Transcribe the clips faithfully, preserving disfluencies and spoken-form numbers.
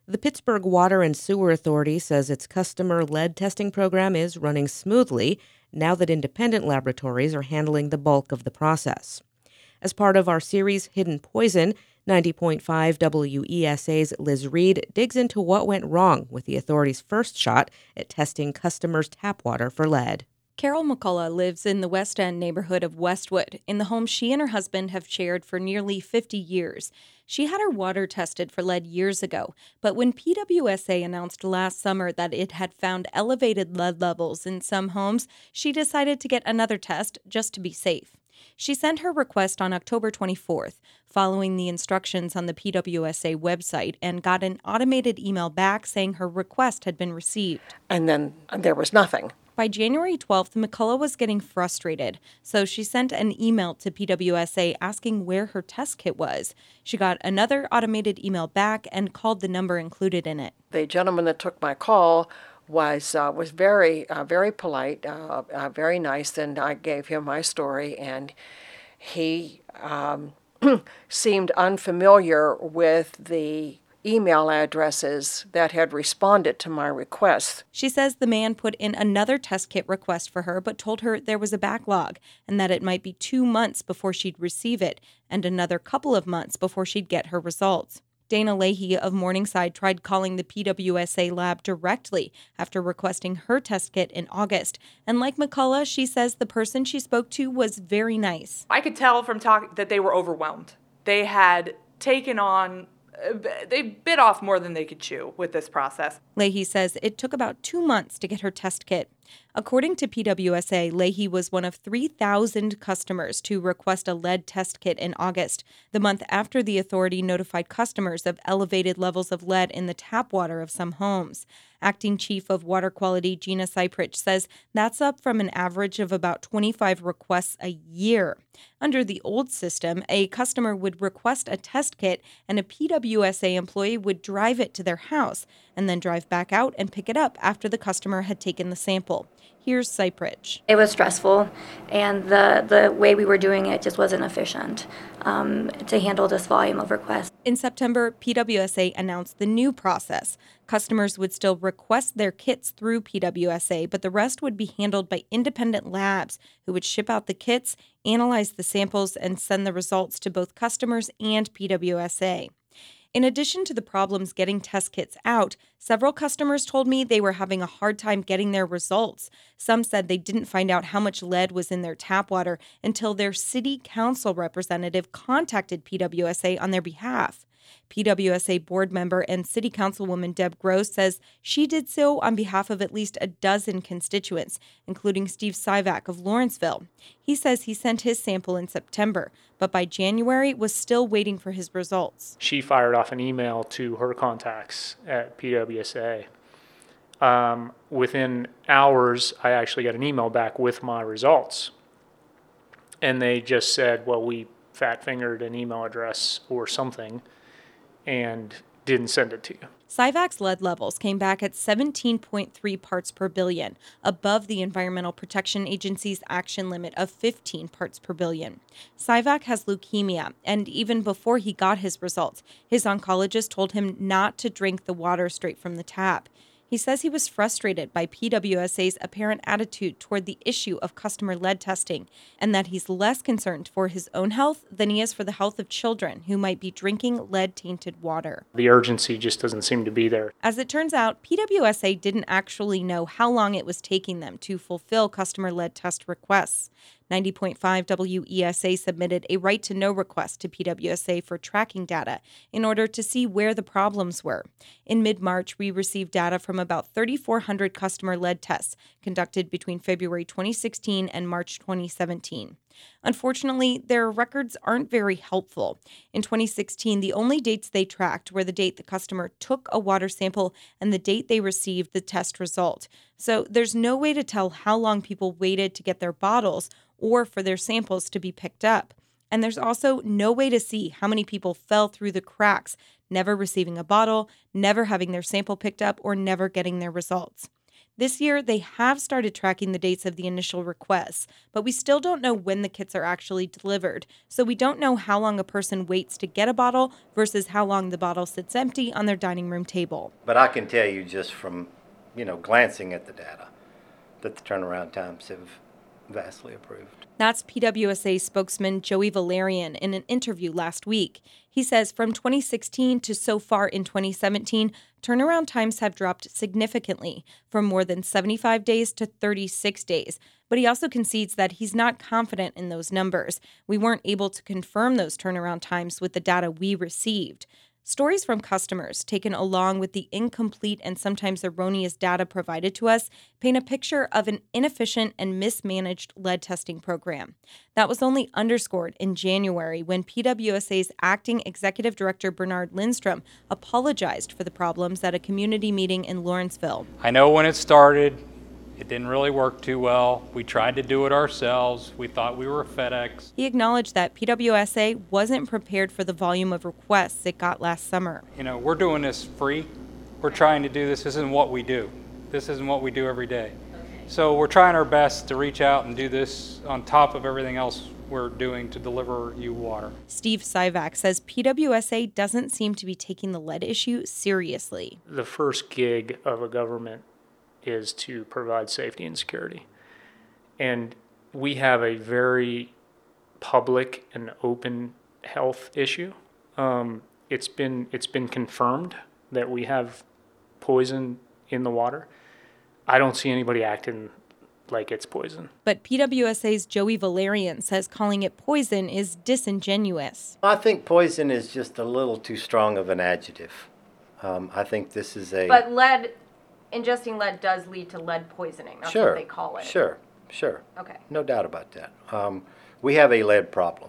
The Pittsburgh Water and Sewer Authority says its customer lead testing program is running smoothly now that independent laboratories are handling the bulk of the process. As part of our series Hidden Poison, ninety point five W E S A's Liz Reed digs into what went wrong with the authority's first shot at testing customers' tap water for lead. Carol McCullough lives in the West End neighborhood of Westwood, in the home she and her husband have shared for nearly fifty years. She had her water tested for lead years ago, but when P W S A announced last summer that it had found elevated lead levels in some homes, she decided to get another test just to be safe. She sent her request on October twenty-fourth, following the instructions on the P W S A website, and got an automated email back saying her request had been received. And then there was nothing. By January twelfth, McCullough was getting frustrated, so she sent an email to P W S A asking where her test kit was. She got another automated email back and called the number included in it. The gentleman that took my call was uh, was very, uh, very polite, uh, uh, very nice, and I gave him my story, and he um, seemed unfamiliar with the email addresses that had responded to my request. She says the man put in another test kit request for her, but told her there was a backlog and that it might be two months before she'd receive it and another couple of months before she'd get her results. Dana Leahy of Morningside tried calling the P W S A lab directly after requesting her test kit in August. And like McCullough, she says the person she spoke to was very nice. I could tell from talking that they were overwhelmed. They had taken on They bit off more than they could chew with this process. Leahy says it took about two months to get her test kit. According to P W S A, Leahy was one of three thousand customers to request a lead test kit in August, the month after the authority notified customers of elevated levels of lead in the tap water of some homes. Acting Chief of Water Quality Gina Cyprich says that's up from an average of about twenty-five requests a year. Under the old system, a customer would request a test kit and a P W S A employee would drive it to their house and then drive back out and pick it up after the customer had taken the sample. Here's Cyprich. It was stressful, and the, the way we were doing it just wasn't efficient um, to handle this volume of requests. In September, P W S A announced the new process. Customers would still request their kits through P W S A, but the rest would be handled by independent labs who would ship out the kits, analyze the samples, and send the results to both customers and P W S A. In addition to the problems getting test kits out, several customers told me they were having a hard time getting their results. Some said they didn't find out how much lead was in their tap water until their city council representative contacted P W S A on their behalf. P W S A board member and city councilwoman Deb Gross says she did so on behalf of at least a dozen constituents, including Steve Syvac of Lawrenceville. He says he sent his sample in September, but by January was still waiting for his results. She fired off an email to her contacts at P W S A. Um, within hours, I actually got an email back with my results. And they just said, well, we fat-fingered an email address or something and didn't send it to you. Syvac's lead levels came back at seventeen point three parts per billion, above the Environmental Protection Agency's action limit of fifteen parts per billion. Syvac has leukemia, and even before he got his results, his oncologist told him not to drink the water straight from the tap. He says he was frustrated by P W S A's apparent attitude toward the issue of customer lead testing, and that he's less concerned for his own health than he is for the health of children who might be drinking lead-tainted water. The urgency just doesn't seem to be there. As it turns out, P W S A didn't actually know how long it was taking them to fulfill customer lead test requests. ninety point five W E S A submitted a right-to-know request to P W S A for tracking data in order to see where the problems were. In mid-March, we received data from about three thousand four hundred customer lead tests conducted between February twenty sixteen and March twenty seventeen. Unfortunately, their records aren't very helpful. In twenty sixteen, the only dates they tracked were the date the customer took a water sample and the date they received the test result. So there's no way to tell how long people waited to get their bottles or for their samples to be picked up. And there's also no way to see how many people fell through the cracks, never receiving a bottle, never having their sample picked up, or never getting their results. This year, they have started tracking the dates of the initial requests, but we still don't know when the kits are actually delivered, so we don't know how long a person waits to get a bottle versus how long the bottle sits empty on their dining room table. But I can tell you just from, you know, glancing at the data that the turnaround times have vastly improved. That's P W S A spokesman Joey Valerian in an interview last week. He says from twenty sixteen to so far in twenty seventeen, turnaround times have dropped significantly from more than seventy-five days to thirty-six days. But he also concedes that he's not confident in those numbers. We weren't able to confirm those turnaround times with the data we received. Stories from customers, taken along with the incomplete and sometimes erroneous data provided to us, paint a picture of an inefficient and mismanaged lead testing program. That was only underscored in January when P W S A's acting executive director Bernard Lindstrom apologized for the problems at a community meeting in Lawrenceville. I know when it started, it didn't really work too well. We tried to do it ourselves. We thought we were FedEx. He acknowledged that P W S A wasn't prepared for the volume of requests it got last summer. You know, we're doing this free. We're trying to do this. This isn't what we do. This isn't what we do every day. So we're trying our best to reach out and do this on top of everything else we're doing to deliver you water. Steve Syvac says P W S A doesn't seem to be taking the lead issue seriously. The first gig of a government is to provide safety and security. And we have a very public and open health issue. Um, it's been it's been confirmed that we have poison in the water. I don't see anybody acting like it's poison. But P W S A's Joey Valerian says calling it poison is disingenuous. I think poison is just a little too strong of an adjective. Um, I think this is a... But lead, ingesting lead does lead to lead poisoning. That's sure, what they call it. Sure, sure. Okay. No doubt about that. Um, we have a lead problem.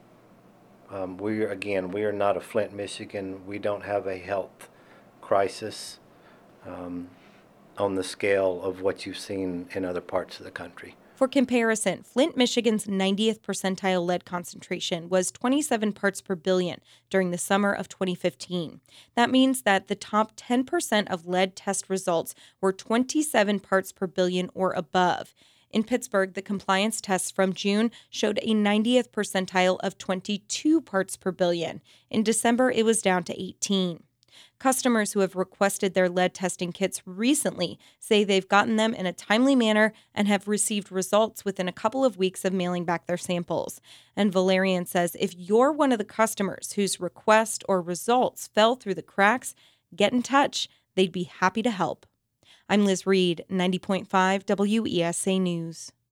Um, we are, again, we are not a Flint, Michigan. We don't have a health crisis um, on the scale of what you've seen in other parts of the country. For comparison, Flint, Michigan's ninetieth percentile lead concentration was twenty-seven parts per billion during the summer of twenty fifteen. That means that the top ten percent of lead test results were twenty-seven parts per billion or above. In Pittsburgh, the compliance tests from June showed a ninetieth percentile of twenty-two parts per billion. In December, it was down to eighteen. Customers who have requested their lead testing kits recently say they've gotten them in a timely manner and have received results within a couple of weeks of mailing back their samples. And Valerian says if you're one of the customers whose request or results fell through the cracks, get in touch. They'd be happy to help. I'm Liz Reed, ninety point five W E S A News.